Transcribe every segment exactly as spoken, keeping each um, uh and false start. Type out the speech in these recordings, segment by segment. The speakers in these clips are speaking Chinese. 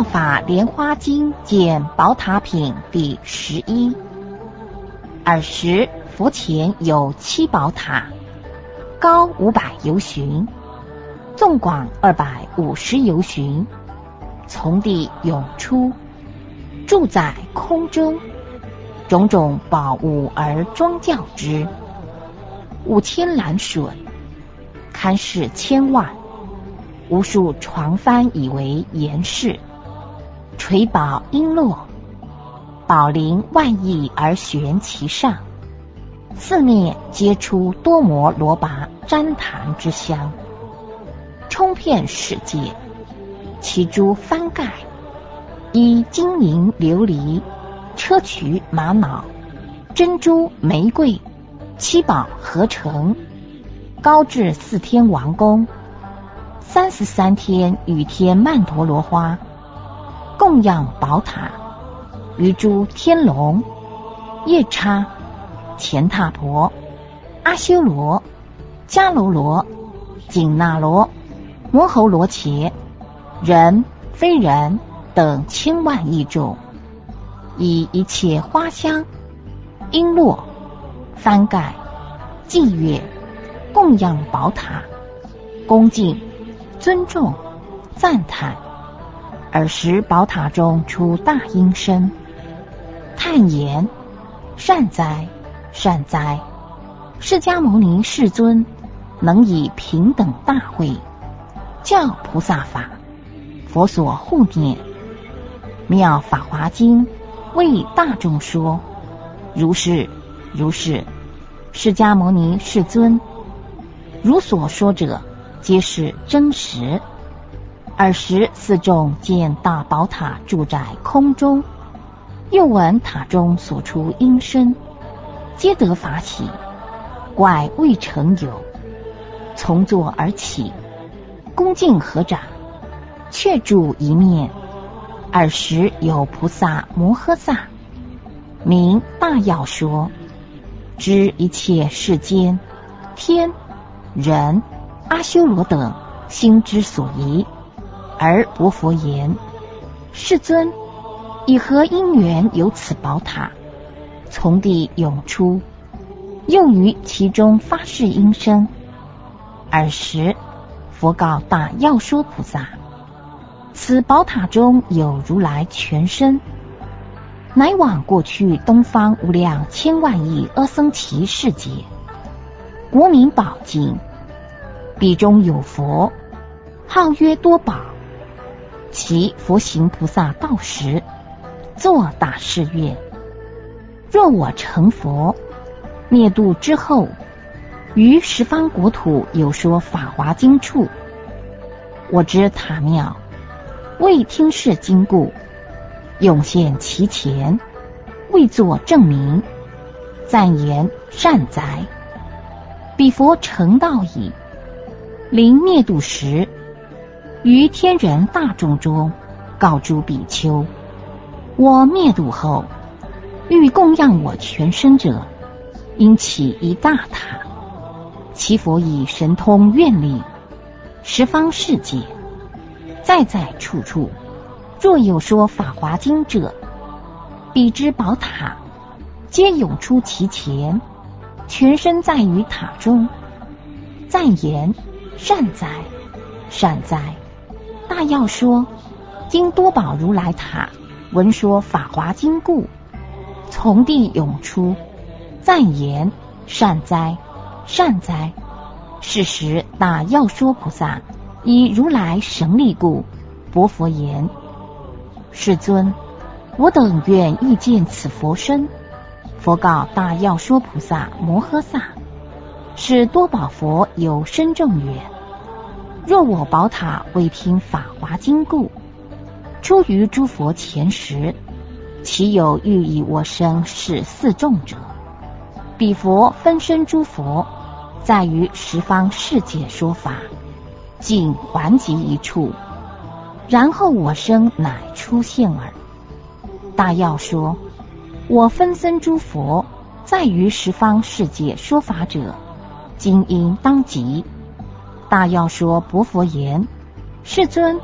法莲花经见宝塔品第十一。尔时佛前有七宝塔，高五百由旬，纵广二百五十由旬，从地涌出，住在空中，种种宝物而庄教之。五千栏楯，堪视千万，无数床幡以为岩室，垂宝璎珞，宝铃万亿而悬其上，四面皆出多摩罗拔旃檀之香，充遍世界。其诸幡盖以金银琉璃、砗磲玛瑙、珍珠玫瑰七宝合成，高至四天王宫，三十三天与天曼陀罗花，供养宝塔，于诸天龙、夜叉、乾闼婆、阿修罗、迦楼罗、紧那罗、摩喉罗伽、人非人等千万亿众，以一切花香、璎珞、幡盖、伎乐供养宝塔，恭敬、尊重、赞叹。尔时宝塔中出大音声，叹言：善哉，善哉！释迦牟尼世尊能以平等大慧，教菩萨法，佛所护念。妙法华经为大众说，如是如是。释迦牟尼世尊，如所说者，皆是真实。尔时四众见大宝塔住在空中，又闻塔中所出音声，皆得法喜，怪未曾有，从座而起，恭敬合掌，却住一面。尔时有菩萨摩诃萨，名大要说，知一切世间天人阿修罗等心之所疑，而薄佛言：世尊，以何因缘有此宝塔，从地涌出，又于其中发示音声？尔时佛告大要说菩萨：此宝塔中有如来全身，乃往过去东方无量千万亿阿僧祇世界，国名宝镜，彼中有佛，号曰多宝。其佛行菩萨道时，作大誓愿：若我成佛，灭度之后，于十方国土有说法华经处，我知塔庙，未听是经故，涌现其前，为作证明，赞言：善哉！彼佛成道矣。临灭度时，于天人大众中告诸比丘：我灭度后，欲供养我全身者，应起一大塔，其佛以神通愿力，十方世界在在处处，若有说法华经者，彼之宝塔皆涌出其前，全身在于塔中，赞言：善哉，善哉！大要说，今多宝如来塔闻说法华经故，从地涌出，赞言：善哉，善哉！是时大要说菩萨以如来神力故，薄佛言：世尊，我等愿欲见此佛身。佛告大要说菩萨摩诃萨：是多宝佛有深重远，若我宝塔未听法华经故，出于诸佛前时，其有欲以我身示四众者？彼佛分身诸佛，在于十方世界说法，尽还及一处，然后我身乃出现耳。大要说：我分身诸佛，在于十方世界说法者，今应当即。大要说薄佛言：世尊，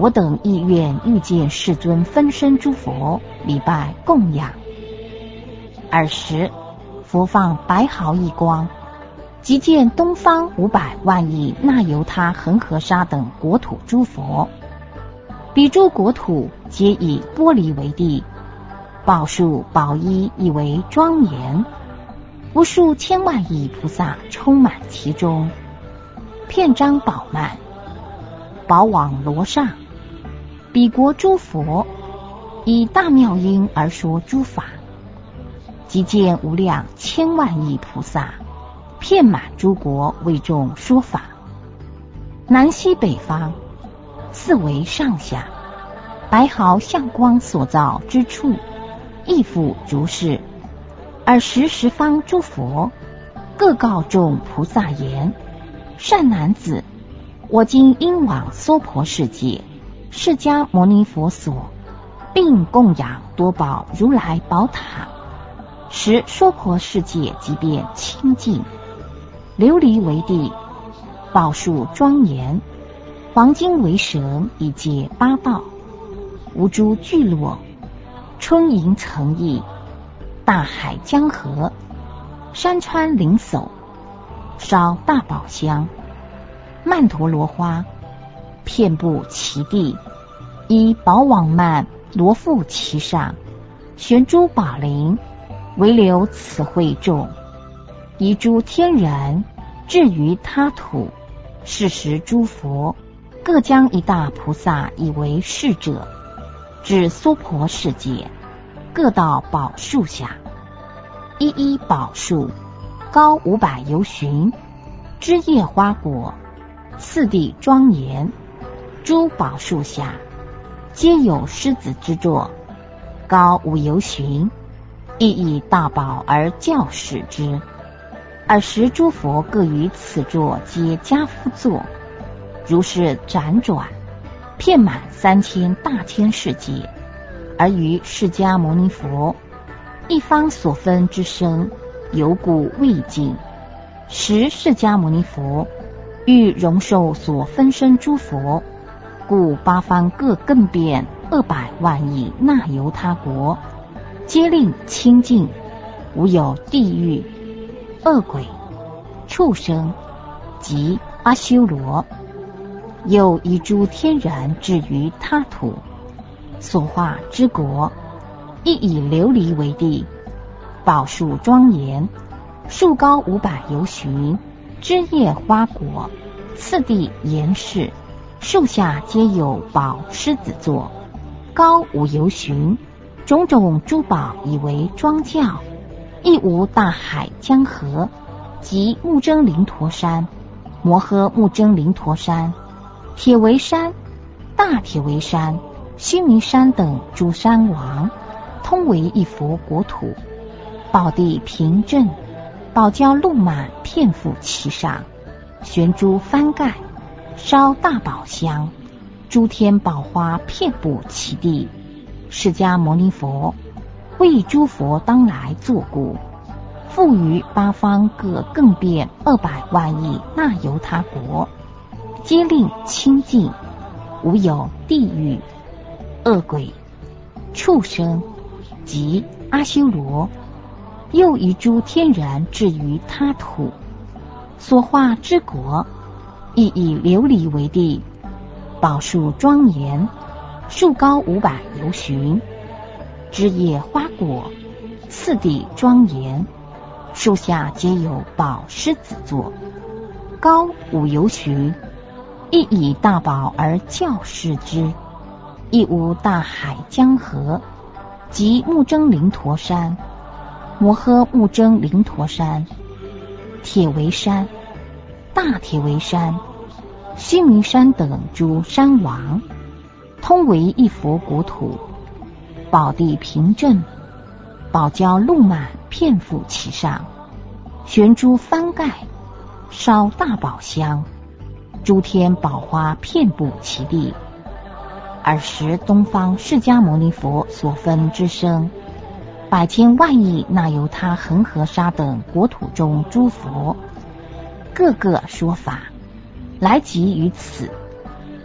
我等亦愿遇见世尊分身诸佛，礼拜供养。尔时，佛放白毫一光，即见东方五百万亿那由他恒河沙等国土诸佛，彼诸国土皆以玻璃为地，宝树宝衣亦为庄严，无数千万亿菩萨充满其中，遍张饱满，宝网罗上。彼国诸佛以大妙音而说诸法，即见无量千万亿菩萨遍满诸国为众说法，南西北方四维上下，白毫相光所造之处，亦复如是。尔时十方诸佛各告众菩萨言：善男子，我今应往娑婆世界释迦牟尼佛所，并供养多宝如来宝塔，使娑婆世界即便清净，琉璃为地，宝树庄严，黄金为绳，以界八道，无诸聚落，春盈成邑，大海江河，山川林叟，烧大宝香，曼陀罗花遍布其地，以宝网幔罗覆其上，悬诸宝铃，唯留此会众，以诸天人至于他土，是时诸佛各将一大菩萨以为侍者，至娑婆世界，各到宝树下，一一宝树高五百由旬，枝叶花果，次第庄严。诸宝树下皆有狮子之座，高五由旬，亦以大宝而教示之。尔时诸佛各于此座皆跏趺坐，如是辗转，遍满三千大千世界，而于释迦牟尼佛一方所分之身，犹故未尽。时释迦牟尼佛欲容受所分身诸佛，故八方各更变二百万亿那由他国，皆令清净，无有地狱、恶鬼、畜生及阿修罗。又以诸天人至于他土，所化之国，亦以琉璃为地，宝树庄严，树高五百由旬，枝叶花果，次第严饰，树下皆有宝狮子座，高五由旬，种种珠宝以为庄教，亦无大海江河及目犍连陀山、摩诃目犍连陀山、铁围山、大铁围山、须弥山等诸山王，通为一佛国土，宝地平正，宝交鹿满遍覆其上，悬诸幡盖，烧大宝香，诸天宝花遍布其地。释迦牟尼佛为诸佛当来作故，复于八方各更变二百万亿那由他国，皆令清净，无有地狱、恶鬼、畜生及阿修罗。又以诸天人至于他土，所化之国，亦以琉璃为地，宝树庄严，树高五百由旬，枝叶花果，次第庄严，树下皆有宝狮子座，高五由旬，亦以大宝而教示之。亦无大海江河及目犍连陀山、摩诃目犍连陀山、铁围山、大铁围山、须弥山等诸山王，通为一佛国土，宝地平正，宝交鹿满遍覆其上，悬诸幡盖，烧大宝香，诸天宝花遍布其地。尔时东方释迦牟尼佛所分之身，百千万亿那由他恒河沙等国土中诸佛，各个说法，来集于此，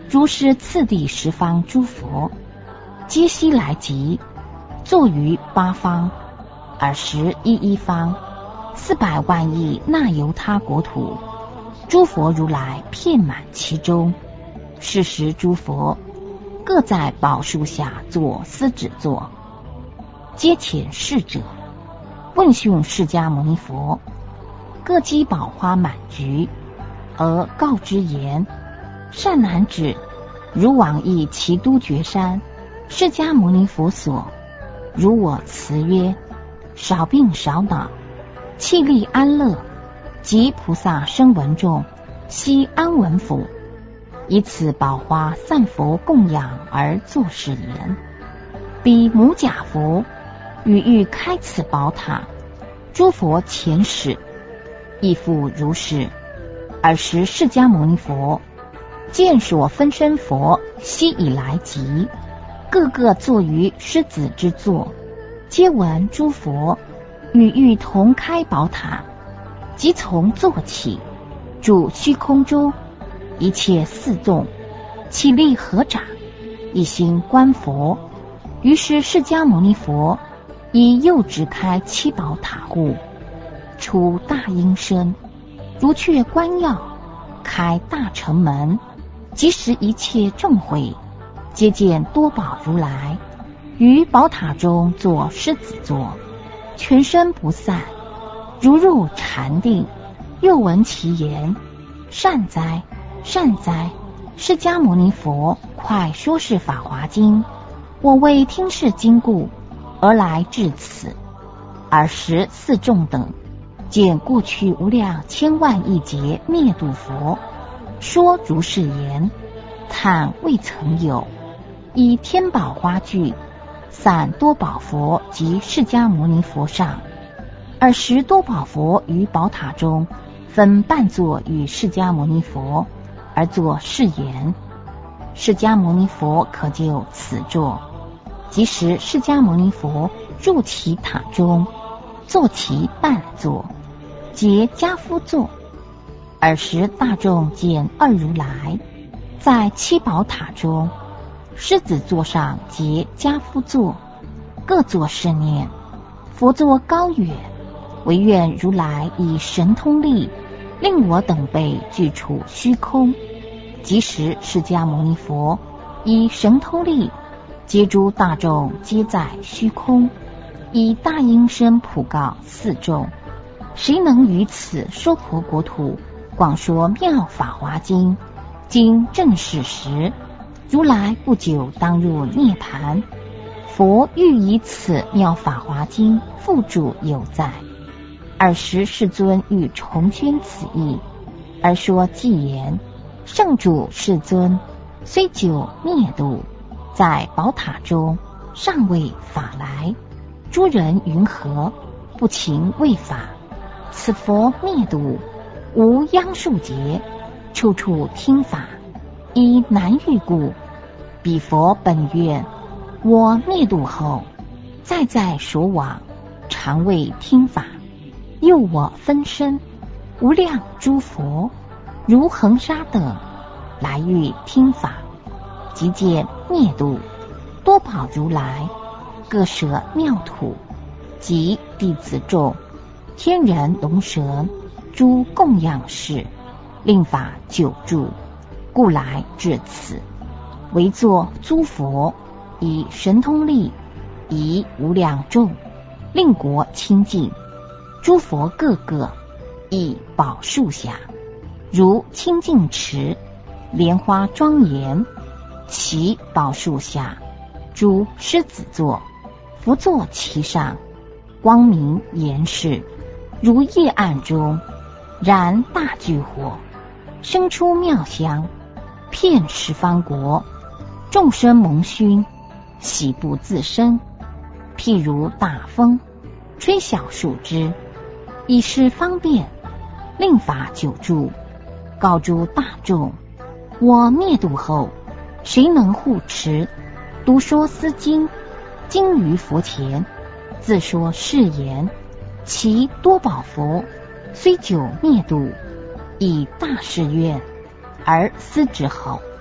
如是次第十方诸佛，皆悉来集，坐于八方、尔时一一方、四百万亿那由他国土，诸佛如来遍满其中。是时诸佛各在宝树下作狮子座，皆遣侍者问讯释迦牟尼佛，各积宝花满局，而告之言：善男子，如往诣其都觉山，释迦牟尼佛所，如我辞曰：少病少恼，气力安乐，及菩萨声闻众，悉安稳府。以此宝花散佛供养而作是言：彼母甲佛与欲开此宝塔，诸佛前使亦复如是。尔时释迦牟尼佛见所分身佛悉以来集，个个坐于狮子之座，皆闻诸佛与欲同开宝塔，即从坐起，住虚空中，一切四众起立合掌，一心观佛。于是释迦牟尼佛以右指开七宝塔户，出大音声，如雀观耀，开大城门。即时一切众会皆见多宝如来于宝塔中坐狮子座，全身不散，如入禅定。又闻其言：善哉善哉，释迦牟尼佛，快说是法华经。我为听是经故而来至此。尔时四众等见过去无量千万亿劫灭度佛，说如是言，叹未曾有。以天宝花具散多宝佛及释迦牟尼佛上。尔时多宝佛于宝塔中分半座与释迦牟尼佛，而作是言：释迦牟尼佛可就此座。即时释迦牟尼佛入其塔中，坐其半座，皆跏趺坐。尔时大众见二如来在七宝塔中，狮子座上皆跏趺坐，各作是念：佛座高远，唯愿如来以神通力，令我等辈具处虚空。即时释迦牟尼佛以神通力，皆诸大众皆在虚空，以大音声普告四众：谁能于此娑婆国土广说妙法华经？今正是时，如来不久当入涅盘。佛欲以此妙法华经付诸有在。尔时世尊欲重宣此义，而说偈言：圣主世尊，虽久灭度，在宝塔中尚未法来。诸人云何？不勤为法。此佛灭度，无央数劫，处处听法，依难遇故。彼佛本愿，我灭度后，再在所往，常为听法。又我分身无量诸佛，如恒沙等，来欲听法。即见灭度多宝如来，各舍妙土，及弟子众、天人龙蛇，诸供养事，令法久住，故来至此。唯作诸佛以神通力，以无量众，令国清净。诸佛各个以宝树下，如清净池，莲花庄严。其宝树下，诸狮子座，佛坐其上，光明严饰，如夜暗中燃大炬火，生出妙香，遍十方国。众生蒙熏，喜不自生。譬如大风，吹小树枝，以是方便，令法久住。告诸大众：我灭度后，谁能护持？读说思经，经于佛前，自说是言：其多宝佛虽久灭度，以大誓愿而思之后，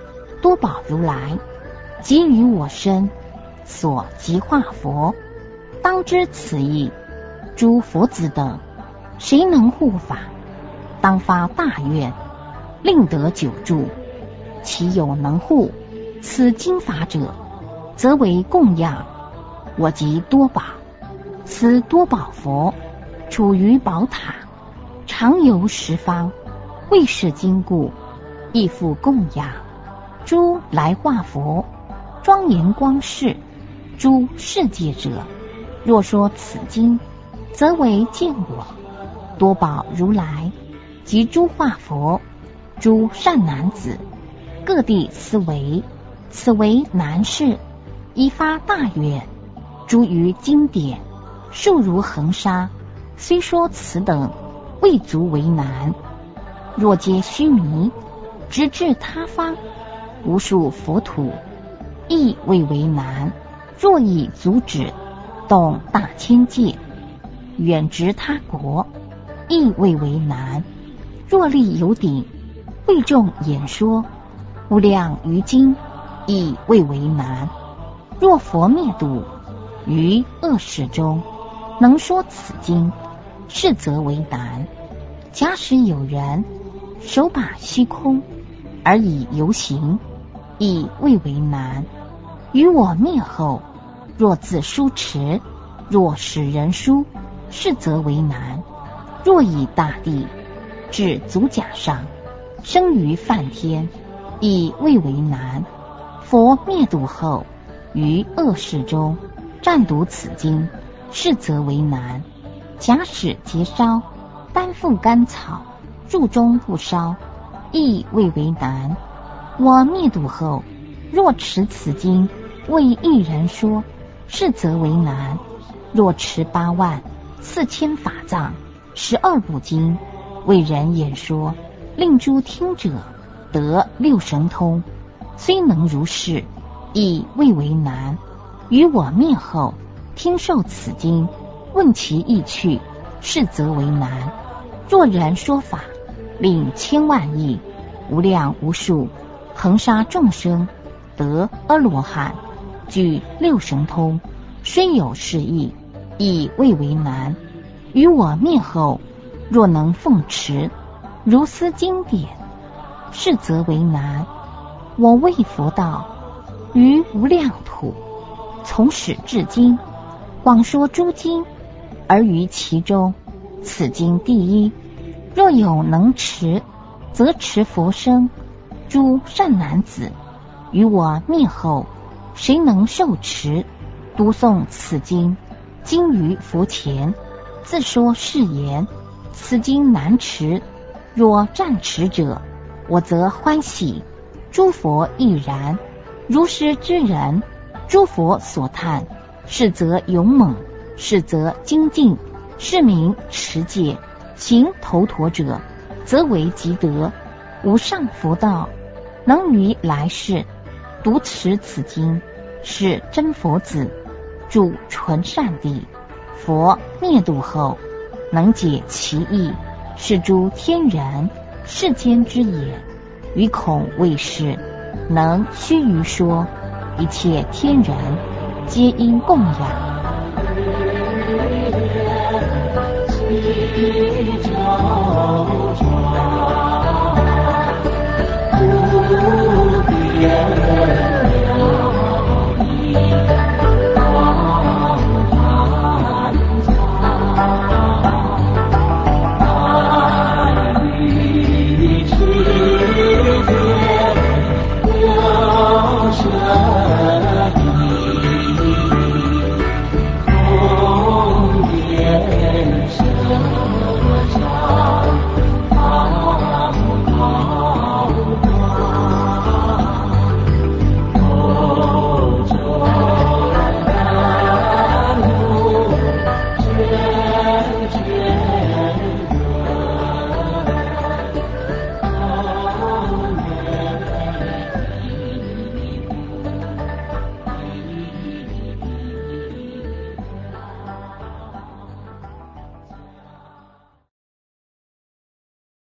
多宝如来，给予我身，所即化佛。当知此意，诸佛子等，谁能护法？当发大愿，令得久住。其有能护此经法者，则为供养。我即多宝，此多宝佛处于宝塔，常游十方，为是经故，亦复供养。诸来化佛，庄严光世，诸世界者，若说此经，则为见我。多宝如来及诸化佛，诸善男子，各地思维，此为难事，以发大愿。诸于经典，数如恒沙，虽说此等，未足为难。若皆须弥，直至他方，无数佛土，亦未为难。若以足止，动大千界，远直他国，亦未为难。若力有顶，为众演说，无量于经，亦未为难。若佛灭度，于恶世中，能说此经，是则为难。假使有人手把虚空，而以游行，亦未为难。于我灭后，若自书持，若使人书，是则为难。若以大地至足甲上，生于梵天，亦未为难。佛灭度后，于恶世中暂读此经，是则为难。假使结烧，单覆甘草，入中不烧，亦未为难。我灭度后，若持此经，为一人说，是则为难。若持八万四千法藏，十二部经，为人演说，令诸听者得六神通，虽能如是，亦未为难。于我灭后，听受此经，问其意趣，是则为难。若人说法，令千万亿无量无数恒沙众生得阿罗汉，具六神通，虽有是意，亦未为难。于我灭后，若能奉持如斯经典，是则为难。我为佛道，于无量土，从始至今，广说诸经，而于其中，此经第一。若有能持，则持佛身，诸善男子，于我灭后，谁能受持？读诵此经，经于佛前，自说是言：此经难持，若暂持者，我则欢喜。诸佛亦然。如是之人，诸佛所叹，是则勇猛，是则精进，是名持戒。行头陀者，则为积德。无上佛道，能于来世读持此经，是真佛子，住纯善地。佛灭度后，能解其意，是诸天人世间之也。于恐未是，能须臾说，一切天人皆应供养。